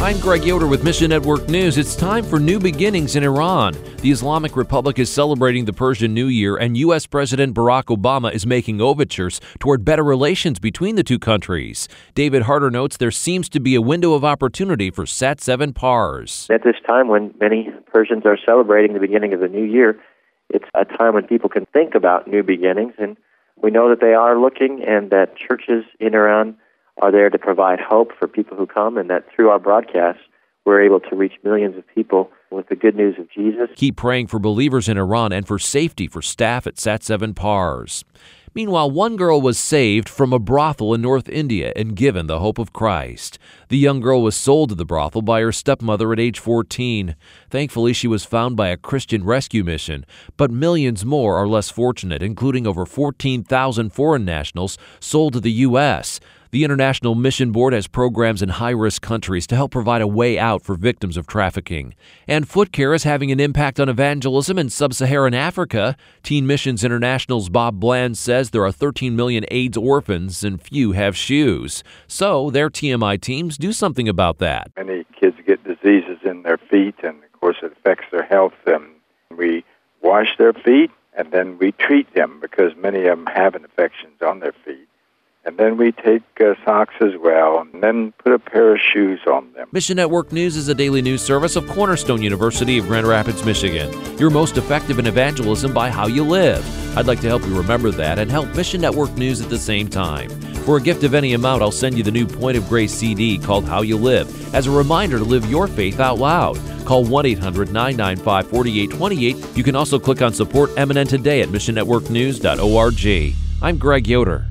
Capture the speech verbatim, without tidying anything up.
I'm Greg Yoder with Mission Network News. It's time for new beginnings in Iran. The Islamic Republic is celebrating the Persian New Year, and U S. President Barack Obama is making overtures toward better relations between the two countries. David Harder notes there seems to be a window of opportunity for Sat seven Pars. At this time when many Persians are celebrating the beginning of the new year, it's a time when people can think about new beginnings, and we know that they are looking, and that churches in Iran are there to provide hope for people who come, and that through our broadcasts, we're able to reach millions of people with the good news of Jesus. Keep praying for believers in Iran and for safety for staff at Sat seven Pars. Meanwhile, one girl was saved from a brothel in North India and given the hope of Christ. The young girl was sold to the brothel by her stepmother at age fourteen. Thankfully, she was found by a Christian rescue mission, but millions more are less fortunate, including over fourteen thousand foreign nationals sold to the U S The International Mission Board has programs in high-risk countries to help provide a way out for victims of trafficking. And Foot Care is having an impact on evangelism in sub-Saharan Africa. Teen Missions International's Bob Bland says there are thirteen million AIDS orphans and few have shoes. So their T M I teams do something about that. Many kids get diseases in their feet, and of course it affects their health. And we wash their feet, and then we treat them because many of them have infections on their feet. And then we take uh, socks as well, and then put a pair of shoes on them. Mission Network News is a daily news service of Cornerstone University of Grand Rapids, Michigan. You're most effective in evangelism by how you live. I'd like to help you remember that and help Mission Network News at the same time. For a gift of any amount, I'll send you the new Point of Grace C D called How You Live as a reminder to live your faith out loud. Call one eight hundred nine nine five four eight two eight. You can also click on Support M N N today at mission network news dot org. I'm Greg Yoder.